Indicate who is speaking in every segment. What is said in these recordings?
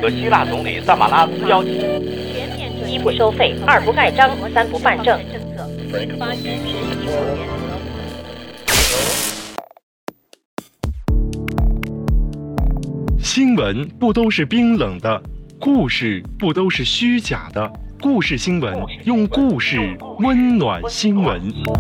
Speaker 1: 和希腊总理萨马拉斯邀请。
Speaker 2: 一不收费，二不盖章，三不办证。
Speaker 3: 新闻不都是冰冷的，故事不都是虚假的。故事新闻，用故事温暖新闻。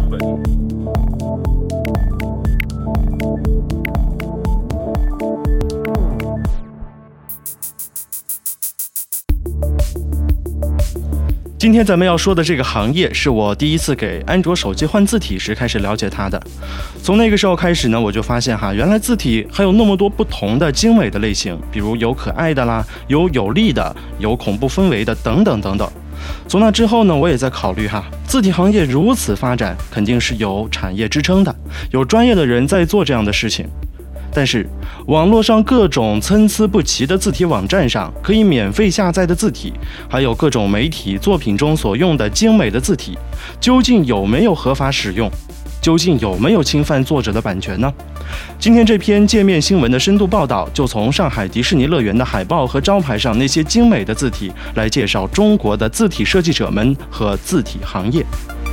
Speaker 3: 今天咱们要说的这个行业，是我第一次给安卓手机换字体时开始了解它的。从那个时候开始呢，我就发现原来字体还有那么多不同的精美的类型，比如有可爱的啦，有力的，有恐怖氛围的，等等等等。从那之后呢，我也在考虑字体行业如此发展，肯定是有产业支撑的，有专业的人在做这样的事情。但是网络上各种参差不齐的字体网站上可以免费下载的字体，还有各种媒体作品中所用的精美的字体，究竟有没有合法使用？究竟有没有侵犯作者的版权呢？今天这篇界面新闻的深度报道，就从上海迪士尼乐园的海报和招牌上那些精美的字体来介绍中国的字体设计者们和字体行业。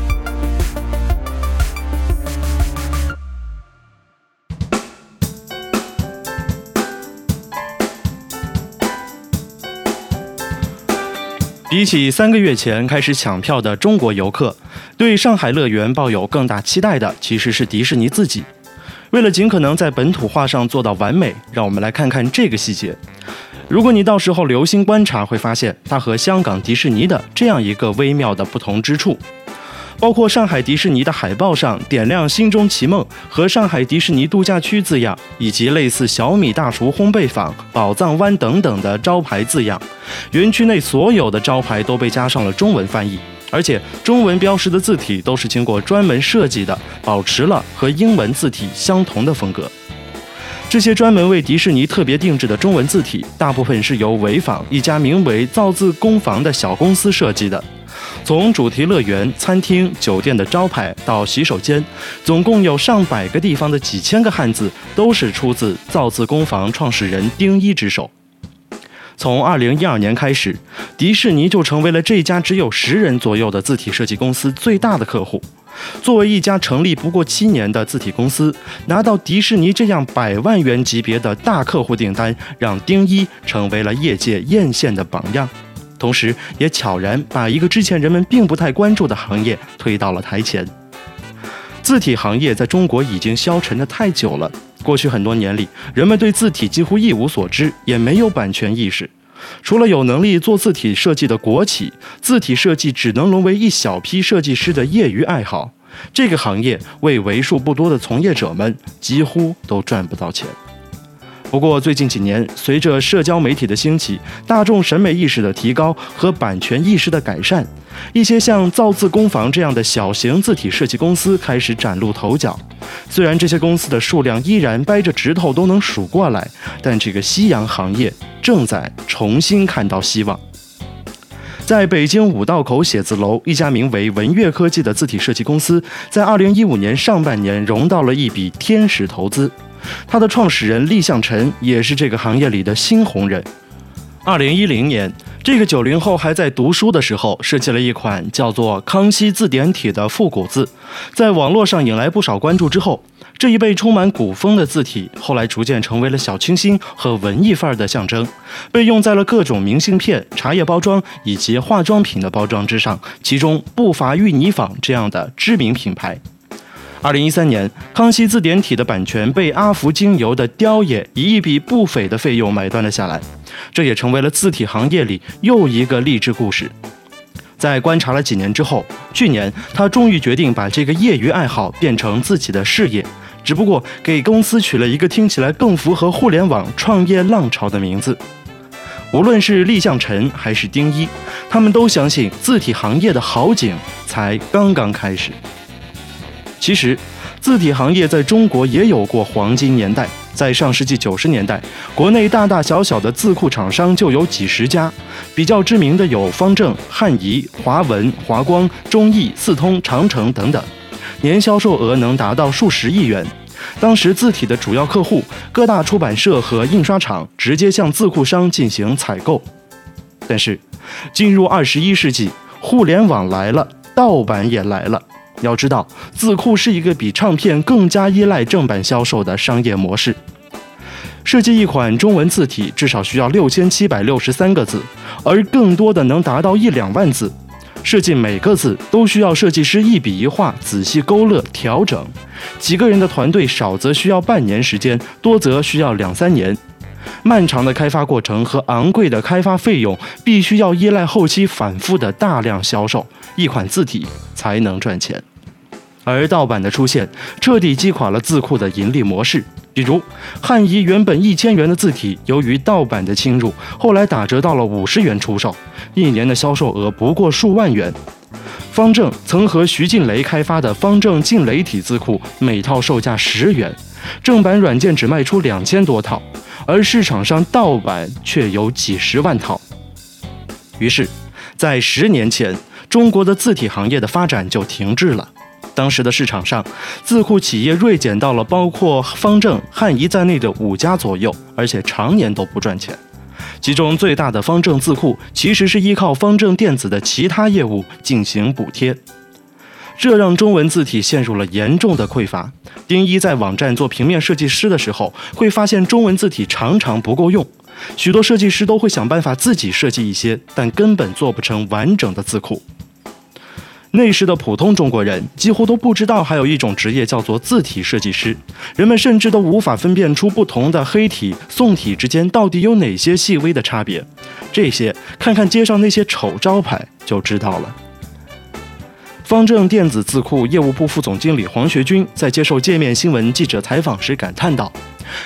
Speaker 3: 比起3个月前开始抢票的中国游客，对上海乐园抱有更大期待的其实是迪士尼自己。为了尽可能在本土化上做到完美，让我们来看看这个细节。如果你到时候留心观察，会发现它和香港迪士尼的这样一个微妙的不同之处。包括上海迪士尼的海报上点亮心中奇梦和上海迪士尼度假区字样，以及类似小米大厨烘焙坊、宝藏湾等等的招牌字样，园区内所有的招牌都被加上了中文翻译，而且中文标识的字体都是经过专门设计的，保持了和英文字体相同的风格。这些专门为迪士尼特别定制的中文字体，大部分是由潍坊一家名为造字工坊的小公司设计的。从主题乐园、餐厅、酒店的招牌到洗手间，总共有上百个地方的几千个汉字，都是出自造字工坊创始人丁一之手。从2012年开始，迪士尼就成为了这家只有10人左右的字体设计公司最大的客户。作为一家成立不过7年的字体公司，拿到迪士尼这样100万元级别的大客户订单，让丁一成为了业界艳羡的榜样。同时也悄然把一个之前人们并不太关注的行业推到了台前。字体行业在中国已经消沉得太久了，过去很多年里，人们对字体几乎一无所知，也没有版权意识。除了有能力做字体设计的国企，字体设计只能沦为一小批设计师的业余爱好。这个行业为为数不多的从业者们几乎都赚不到钱。不过最近几年，随着社交媒体的兴起，大众审美意识的提高和版权意识的改善，一些像造字工坊这样的小型字体设计公司开始崭露头角。虽然这些公司的数量依然掰着指头都能数过来，但这个夕阳行业正在重新看到希望。在北京五道口写字楼，一家名为文悦科技的字体设计公司，在2015年上半年融到了一笔天使投资。他的创始人厉向晨也是这个行业里的新红人。2010年，这个90后还在读书的时候，设计了一款叫做康熙字典体的复古字，在网络上引来不少关注之后，这一被充满古风的字体，后来逐渐成为了小清新和文艺范儿的象征，被用在了各种明信片、茶叶包装以及化妆品的包装之上，其中不乏芋泥坊这样的知名品牌。2013年，康熙字典体的版权被阿福精油的雕爷以一笔不菲的费用买断了下来，这也成为了字体行业里又一个励志故事。在观察了几年之后，去年他终于决定把这个业余爱好变成自己的事业，只不过给公司取了一个听起来更符合互联网创业浪潮的名字。无论是厉向晨还是丁一，他们都相信字体行业的好景才刚刚开始。其实，字体行业在中国也有过黄金年代。在上世纪90年代，国内大大小小的字库厂商就有几十家，比较知名的有方正、汉仪、华文、华光、中译、四通、长城等等，年销售额能达到数十亿元。 当时字体的主要客户各大出版社和印刷厂直接向字库商进行采购。但是进入21世纪，互联网来了，盗版也来了。要知道，字库是一个比唱片更加依赖正版销售的商业模式。设计一款中文字体至少需要6763个字，而更多的能达到1-2万字。设计每个字都需要设计师一笔一画仔细勾勒调整，几个人的团队少则需要半年时间，多则需要2-3年。漫长的开发过程和昂贵的开发费用必须要依赖后期反复的大量销售，一款字体才能赚钱。而盗版的出现彻底击垮了字库的盈利模式。比如汉仪原本1000元的字体，由于盗版的侵入，后来打折到了50元出售，一年的销售额不过数万元。方正曾和徐静蕾开发的方正静蕾体字库，每套售价10元，正版软件只卖出2000多套，而市场上盗版却有几十万套。于是在10年前，中国的字体行业的发展就停滞了。当时的市场上，字库企业锐减到了包括方正、汉仪在内的5家左右，而且常年都不赚钱。其中最大的方正字库其实是依靠方正电子的其他业务进行补贴，这让中文字体陷入了严重的匮乏。丁一在网站做平面设计师的时候，会发现中文字体常常不够用，许多设计师都会想办法自己设计一些，但根本做不成完整的字库。那时的普通中国人几乎都不知道还有一种职业叫做字体设计师，人们甚至都无法分辨出不同的黑体、宋体之间到底有哪些细微的差别。这些看看街上那些丑招牌就知道了。方正电子字库业务部副总经理黄学军在接受界面新闻记者采访时感叹道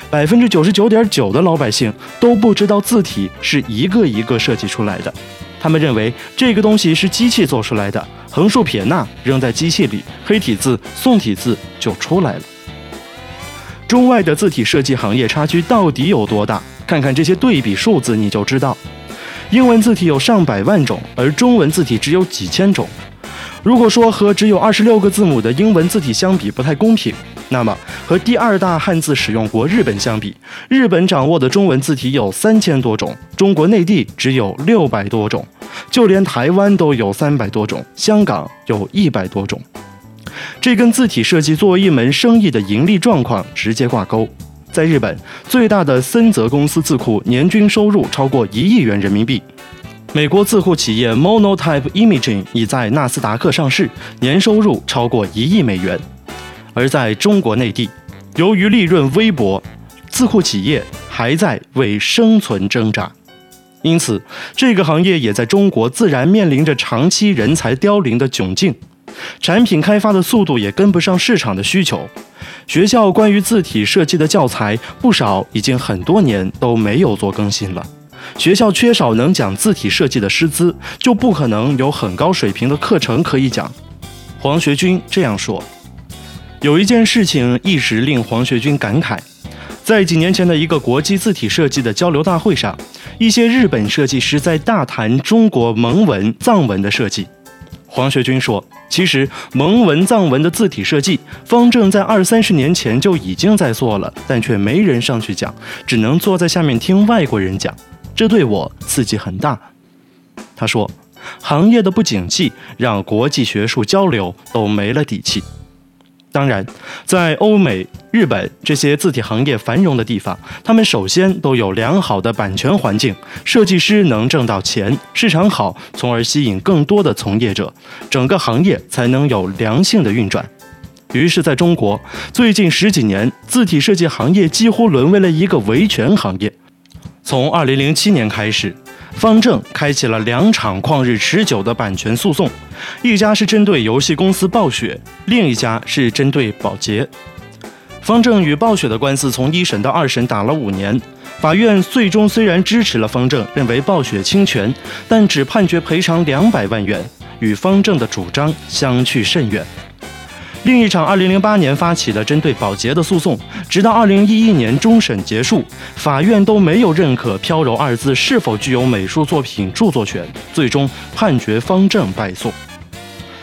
Speaker 3: ：“99.9%的老百姓都不知道字体是一个一个设计出来的，他们认为这个东西是机器做出来的，横竖撇捺扔在机器里，黑体字、宋体字就出来了。”中外的字体设计行业差距到底有多大？看看这些对比数字你就知道。英文字体有上百万种，而中文字体只有几千种。如果说和只有26个字母的英文字体相比不太公平，那么和第2大汉字使用国日本相比，日本掌握的中文字体有3000多种，中国内地只有600多种，就连台湾都有300多种，香港有100多种。这跟字体设计作为一门生意的盈利状况直接挂钩。在日本，最大的森泽公司字库年均收入超过1亿元人民币。美国字库企业 Monotype Imaging 已在纳斯达克上市，年收入超过1亿美元。而在中国内地，由于利润微薄，字库企业还在为生存挣扎，因此这个行业也在中国自然面临着长期人才凋零的窘境，产品开发的速度也跟不上市场的需求。学校关于字体设计的教材不少已经很多年都没有做更新了。学校缺少能讲字体设计的师资，就不可能有很高水平的课程可以讲。黄学军这样说。有一件事情一直令黄学军感慨，在几年前的一个国际字体设计的交流大会上，一些日本设计师在大谈中国蒙文、藏文的设计。黄学军说，其实蒙文、藏文的字体设计，方正在20-30年前就已经在做了，但却没人上去讲，只能坐在下面听外国人讲，这对我刺激很大。他说，行业的不景气让国际学术交流都没了底气。当然，在欧美、日本这些字体行业繁荣的地方，他们首先都有良好的版权环境，设计师能挣到钱，市场好，从而吸引更多的从业者，整个行业才能有良性的运转。于是在中国，最近10几年，字体设计行业几乎沦为了一个维权行业。从2007年开始，方正开启了2场旷日持久的版权诉讼，一家是针对游戏公司暴雪，另一家是针对宝洁。方正与暴雪的官司从1审到2审打了5年，法院最终虽然支持了方正，认为暴雪侵权，但只判决赔偿200万元，与方正的主张相去甚远。另一场2008年发起的针对宝洁的诉讼，直到2011年终审结束，法院都没有认可飘柔2字是否具有美术作品著作权，最终判决方正败诉。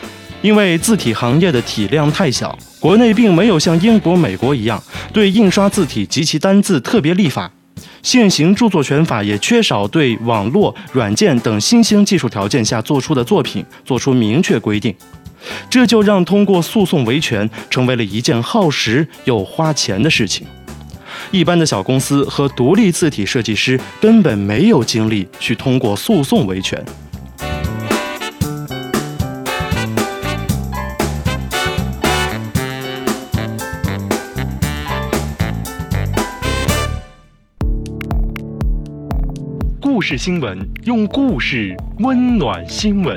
Speaker 3: 因为字体行业的体量太小，国内并没有像英国、美国一样对印刷字体及其单字特别立法，现行著作权法也缺少对网络、软件等新兴技术条件下做出的作品做出明确规定，这就让通过诉讼维权成为了一件耗时又花钱的事情。一般的小公司和独立字体设计师根本没有精力去通过诉讼维权。故事新闻，用故事温暖新闻。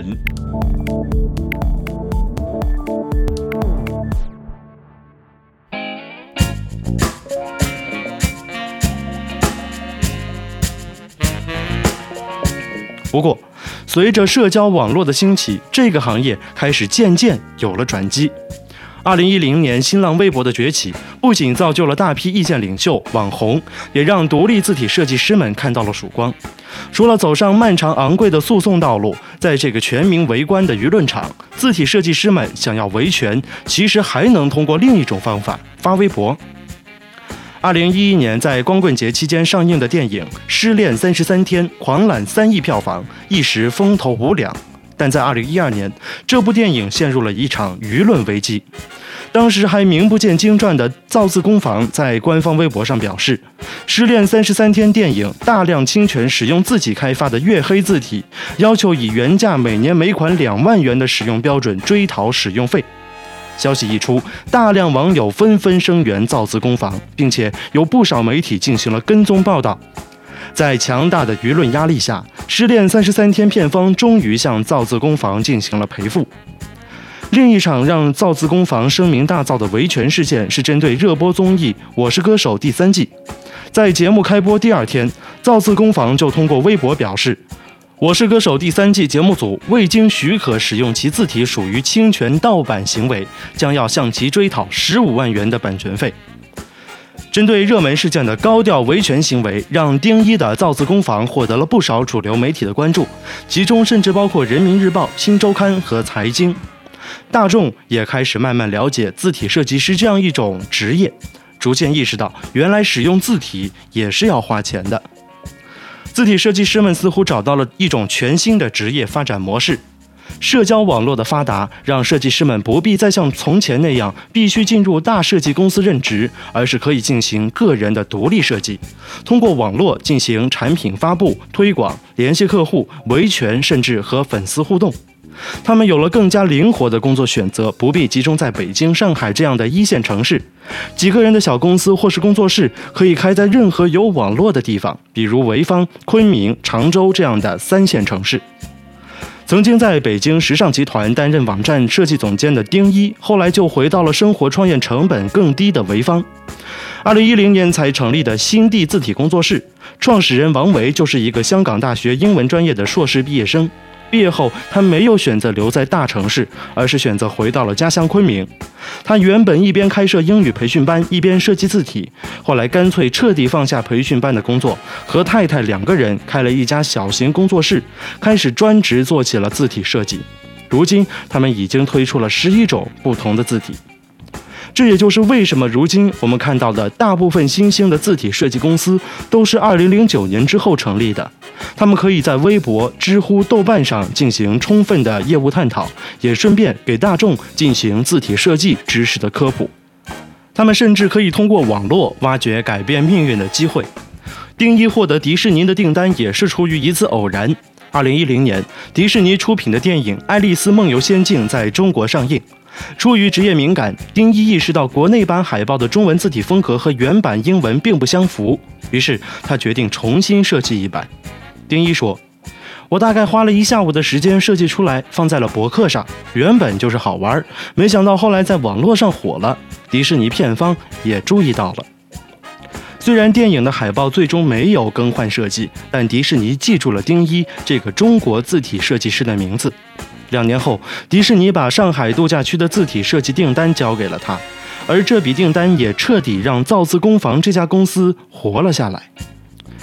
Speaker 3: 不过，随着社交网络的兴起，这个行业开始渐渐有了转机。2010年，新浪微博的崛起不仅造就了大批意见领袖、网红，也让独立字体设计师们看到了曙光。除了走上漫长昂贵的诉讼道路，在这个全民围观的舆论场，字体设计师们想要维权，其实还能通过另一种方法——发微博。2011年在光棍节期间上映的电影《失恋33天》狂揽3亿票房，一时风头无两。但在2012年，这部电影陷入了一场舆论危机。当时还名不见经传的造字工坊在官方微博上表示，《失恋33天》电影大量侵权使用自己开发的月黑字体，要求以原价每年每款2万元的使用标准追讨使用费。消息一出，大量网友纷纷声援造字工坊，并且有不少媒体进行了跟踪报道。在强大的舆论压力下，《失恋33天》片方终于向造字工坊进行了赔付。另一场让造字工坊声名大噪的维权事件是针对热播综艺《我是歌手》第3季。在节目开播第2天，造字工坊就通过微博表示，《我是歌手》第3季节目组未经许可使用其字体属于侵权盗版行为，将要向其追讨15万元的版权费。针对热门事件的高调维权行为，让丁一的造字工坊获得了不少主流媒体的关注，其中甚至包括人民日报、新周刊和财经。大众也开始慢慢了解字体设计师这样一种职业，逐渐意识到原来使用字体也是要花钱的。字体设计师们似乎找到了一种全新的职业发展模式。社交网络的发达，让设计师们不必再像从前那样必须进入大设计公司任职，而是可以进行个人的独立设计，通过网络进行产品发布、推广、联系客户、维权，甚至和粉丝互动。他们有了更加灵活的工作选择，不必集中在北京、上海这样的一线城市。几个人的小公司或是工作室可以开在任何有网络的地方，比如潍坊、昆明、常州这样的3线城市。曾经在北京时尚集团担任网站设计总监的丁一，后来就回到了生活创业成本更低的潍坊。2010年才成立的新地字体工作室，创始人王维就是一个香港大学英文专业的硕士毕业生。毕业后，他没有选择留在大城市，而是选择回到了家乡昆明。他原本一边开设英语培训班，一边设计字体，后来干脆彻底放下培训班的工作，和太太2个人开了一家小型工作室，开始专职做起了字体设计。如今，他们已经推出了11种不同的字体。这也就是为什么如今我们看到的大部分新兴的字体设计公司都是2009年之后成立的。他们可以在微博、知乎、豆瓣上进行充分的业务探讨，也顺便给大众进行字体设计知识的科普。他们甚至可以通过网络挖掘改变命运的机会。丁一获得迪士尼的订单也是出于一次偶然。2010年，迪士尼出品的电影《爱丽丝梦游仙境》在中国上映。出于职业敏感，丁一意识到国内版海报的中文字体风格和原版英文并不相符，于是他决定重新设计一版。丁一说，我大概花了1下午的时间设计出来，放在了博客上，原本就是好玩，没想到后来在网络上火了，迪士尼片方也注意到了。虽然电影的海报最终没有更换设计，但迪士尼记住了丁一这个中国字体设计师的名字。2年后，迪士尼把上海度假区的字体设计订单交给了他，而这笔订单也彻底让造字工坊这家公司活了下来。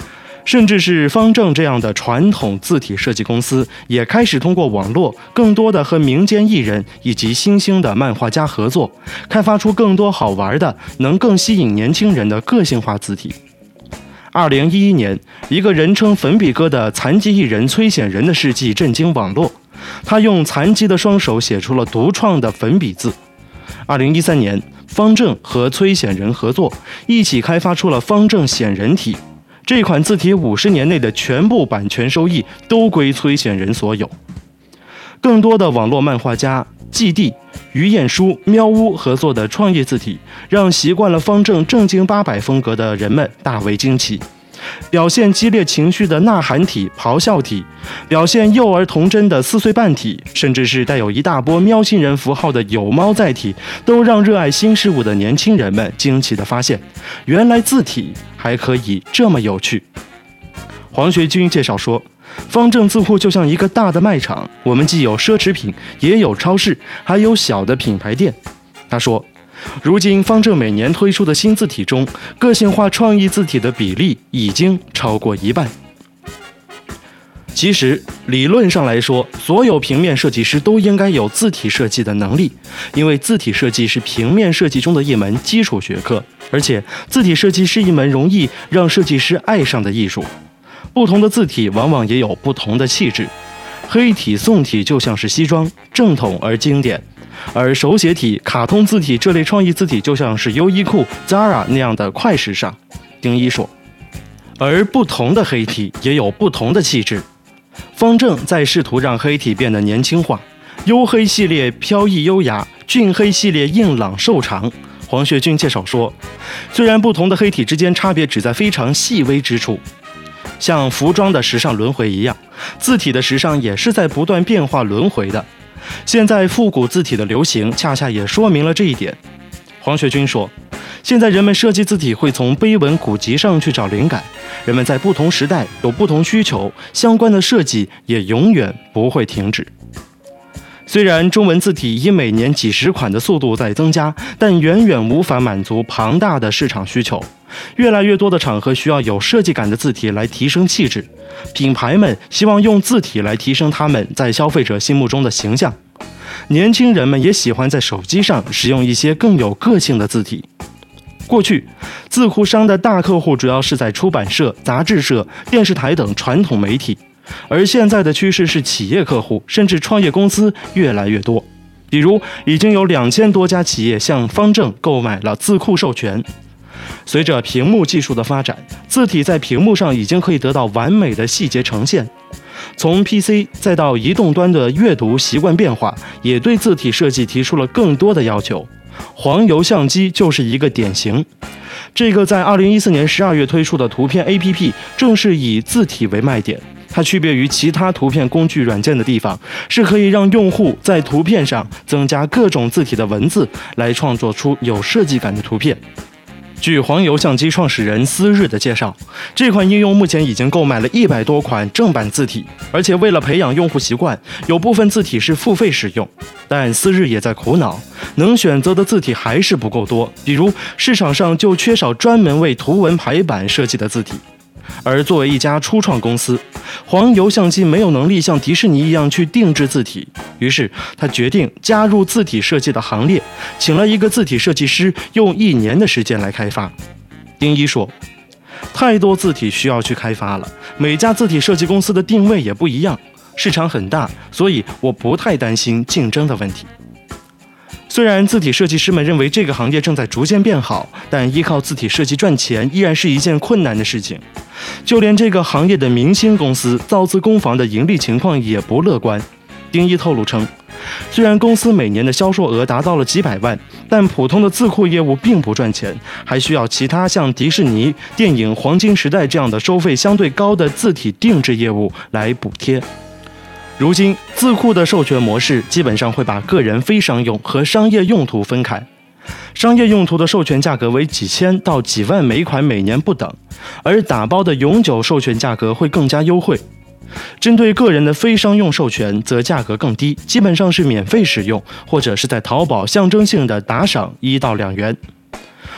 Speaker 3: 甚至是方正这样的传统字体设计公司，也开始通过网络，更多的和民间艺人以及新兴的漫画家合作，开发出更多好玩的、能更吸引年轻人的个性化字体。2011年，一个人称粉笔哥的残疾艺人崔显仁的事迹震惊网络，他用残疾的双手写出了独创的粉笔字。2013年，方正和崔显仁合作，一起开发出了方正显仁体。这款字体50年内的全部版权收益都归崔显仁所有。更多的网络漫画家季地、于彦书、喵屋合作的创业字体，让习惯了方正正经八百风格的人们大为惊奇。表现激烈情绪的呐喊体、咆哮体，表现幼儿童真的4岁半体，甚至是带有一大波喵星人符号的有猫在体，都让热爱新事物的年轻人们惊奇地发现，原来字体还可以这么有趣。黄学军介绍说，方正字库就像一个大的卖场，我们既有奢侈品，也有超市，还有小的品牌店。他说，如今方正每年推出的新字体中，个性化创意字体的比例已经超过1半。其实理论上来说，所有平面设计师都应该有字体设计的能力，因为字体设计是平面设计中的一门基础学科，而且字体设计是一门容易让设计师爱上的艺术。不同的字体往往也有不同的气质，黑体、宋体就像是西装，正统而经典，而手写体、卡通字体这类创意字体就像是优衣库、Zara 那样的快时尚。丁一说，而不同的黑体也有不同的气质。方正在试图让黑体变得年轻化，黝黑系列飘逸优雅，俊黑系列硬朗瘦长。黄学军介绍说，虽然不同的黑体之间差别只在非常细微之处，像服装的时尚轮回一样，字体的时尚也是在不断变化轮回的。现在复古字体的流行恰恰也说明了这一点。黄学军说，现在人们设计字体会从碑文古籍上去找灵感，人们在不同时代有不同需求，相关的设计也永远不会停止。虽然中文字体以每年几十款的速度在增加，但远远无法满足庞大的市场需求。越来越多的场合需要有设计感的字体来提升气质，品牌们希望用字体来提升他们在消费者心目中的形象。年轻人们也喜欢在手机上使用一些更有个性的字体。过去，字库商的大客户主要是在出版社、杂志社、电视台等传统媒体，而现在的趋势是企业客户甚至创业公司越来越多。比如，已经有2000多家企业向方正购买了字库授权。随着屏幕技术的发展，字体在屏幕上已经可以得到完美的细节呈现。从 PC 再到移动端的阅读习惯变化，也对字体设计提出了更多的要求。黄油相机就是一个典型。这个在2014年12月推出的图片 APP 正是以字体为卖点。它区别于其他图片工具软件的地方，是可以让用户在图片上增加各种字体的文字，来创作出有设计感的图片。据黄油相机创始人思日的介绍，这款应用目前已经购买了100多款正版字体，而且为了培养用户习惯，有部分字体是付费使用。但思日也在苦恼，能选择的字体还是不够多，比如市场上就缺少专门为图文排版设计的字体。而作为一家初创公司，黄油相机没有能力像迪士尼一样去定制字体，于是他决定加入字体设计的行列，请了一个字体设计师，用1年的时间来开发。丁一说，太多字体需要去开发了，每家字体设计公司的定位也不一样，市场很大，所以我不太担心竞争的问题。虽然字体设计师们认为这个行业正在逐渐变好，但依靠字体设计赚钱依然是一件困难的事情。就连这个行业的明星公司造字工坊的盈利情况也不乐观。丁一透露称，虽然公司每年的销售额达到了几百万，但普通的字库业务并不赚钱，还需要其他像迪士尼、电影《黄金时代》这样的收费相对高的字体定制业务来补贴。如今，字库的授权模式基本上会把个人非商用和商业用途分开。商业用途的授权价格为几千到几万每款，每年不等，而打包的永久授权价格会更加优惠。针对个人的非商用授权，则价格更低，基本上是免费使用，或者是在淘宝象征性的打赏1到2元。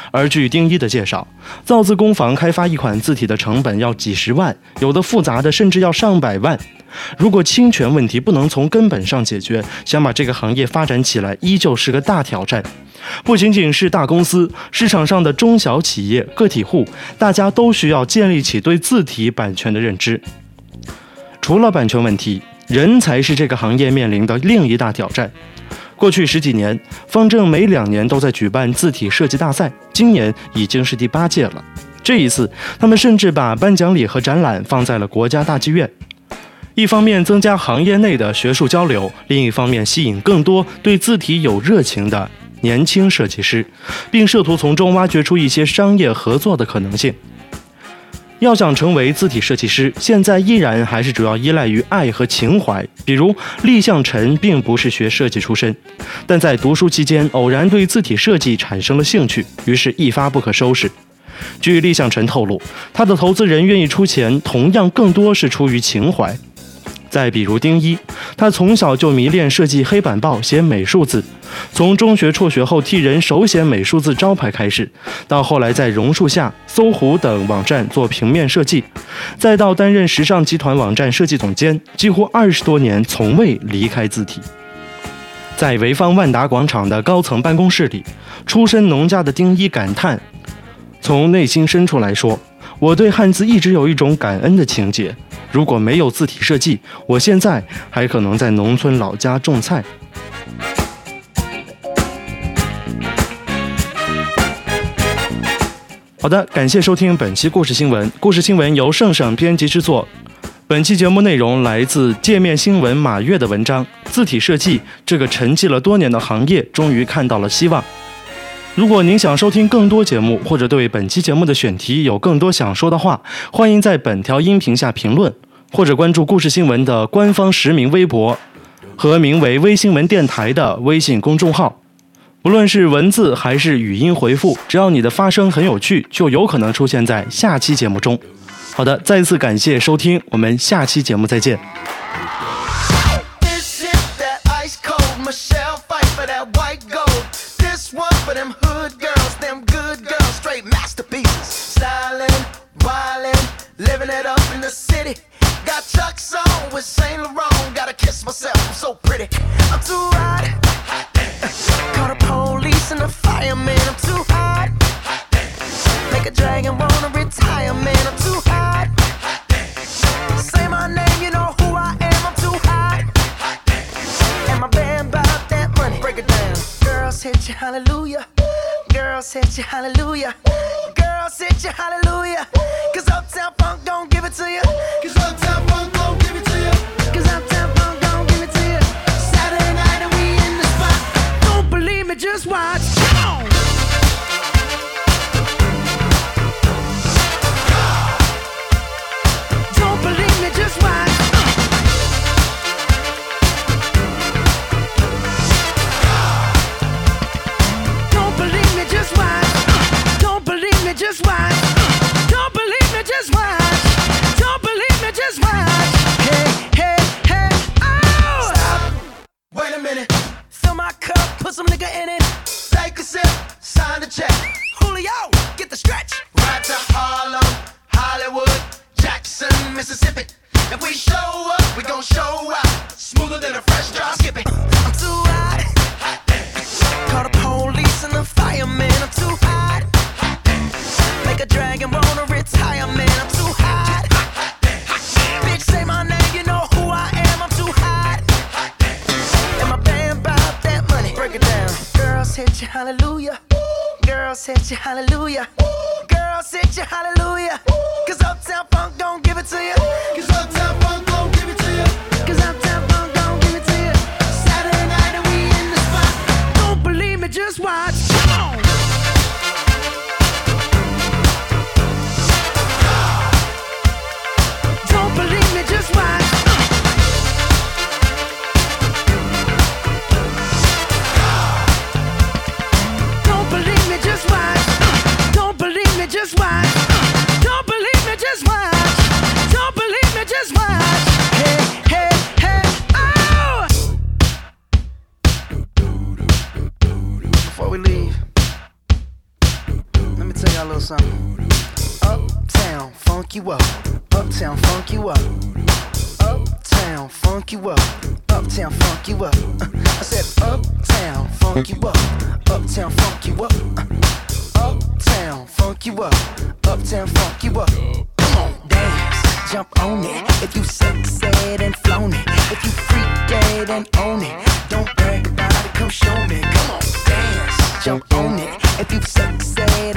Speaker 3: 而据丁一的介绍，造字工坊开发一款字体的成本要几十万，有的复杂的甚至要上百万。如果侵权问题不能从根本上解决，想把这个行业发展起来依旧是个大挑战。不仅仅是大公司，市场上的中小企业、个体户，大家都需要建立起对字体版权的认知。除了版权问题，人才是这个行业面临的另一大挑战。过去10几年，方正每2年都在举办字体设计大赛，今年已经是第8届了。这一次，他们甚至把颁奖礼和展览放在了国家大剧院。一方面增加行业内的学术交流，另一方面吸引更多对字体有热情的年轻设计师，并试图从中挖掘出一些商业合作的可能性。要想成为字体设计师，现在依然还是主要依赖于爱和情怀。比如厉向晨并不是学设计出身，但在读书期间偶然对字体设计产生了兴趣，于是一发不可收拾。据厉向晨透露，他的投资人愿意出钱，同样更多是出于情怀。再比如丁一，他从小就迷恋设计黑板报、写美术字，从中学辍学后替人手写美术字招牌开始，到后来在榕树下、搜狐等网站做平面设计，再到担任时尚集团网站设计总监，几乎20多年从未离开字体。在潍坊万达广场的高层办公室里，出身农家的丁一感叹：从内心深处来说，我对汉字一直有一种感恩的情结。如果没有字体设计，我现在还可能在农村老家种菜。好的，感谢收听本期故事新闻。故事新闻由圣省编辑制作。本期节目内容来自界面新闻马跃的文章《字体设计这个沉寂了多年的行业终于看到了希望》。如果您想收听更多节目，或者对本期节目的选题有更多想说的话，欢迎在本条音频下评论，或者关注故事新闻的官方实名微博和名为微新闻电台的微信公众号。无论是文字还是语音回复，只要你的发声很有趣，就有可能出现在下期节目中。好的，再次感谢收听，我们下期节目再见。
Speaker 4: One for them hood girls, them good girls, straight masterpieces. Stylin', wildin', living it up in the city. Got Chuck's on with Saint Laurent. Gotta kiss myself, I'm so pretty. I'm too hot. Call the police and the fireman. I'm too hot. Make a dragon wanna retire, man. I'm too hot. Say my name, you know who I am. I'm too hot. And my band bought that money. Break it down. Girls hit you hallelujah. Girls hit you hallelujah. Girls hit you hallelujah. Cause Uptown Funk gon' give it to you. Cause Uptown Funk gon' give it to you. Cause Uptown Funk gon' give it to you. Saturday night and we in the spot. Don't believe me, just watch. Come on. Don't believe me, just watch. Just watch. Don't believe me, just watch. Don't believe me, just watch. Hey, hey, hey, oh! Stop. Wait a minute. Fill my cup, put some nigga in it. Take a sip, sign the check. Julio, get the stretch. Right to Harlem, Hollywood, Jackson, Mississippi. If we show up, we gon' show out. Smoother than a fresh drop. Skip it. I'm too hot. Call the police and the fireman. I'm too hot. Make a dragon wanna retire, man. I'm too hot. Bitch, say my name, you know who I am. I'm too hot. And my band bought that money. Break it down. Girls hit you hallelujah. Girls hit you hallelujah. Girls hit you hallelujah. Cause Uptown Funk gon' give it to you. Cause Uptown Funk gon' give it to you. Cause Uptown Funk gon' give it to you. Saturday night and we in the spot. Don't believe me, just watch. Come on. Just watch. Don't believe me, just watch. Don't believe me, just watch. Don't believe me, just watch. Don't believe me, just watch. you up. Uptown funk you up. Uptown funk you up. Uptown funk you up. I said uptown funk you up. Uptown funk you up. Uptown funk you up. Uptown funk you up. Come on, dance, jump on it. If you sexed and flown it, if you freaked dead and own it, don't brag about it, come show me. Come on, dance, jump on it. If you sexed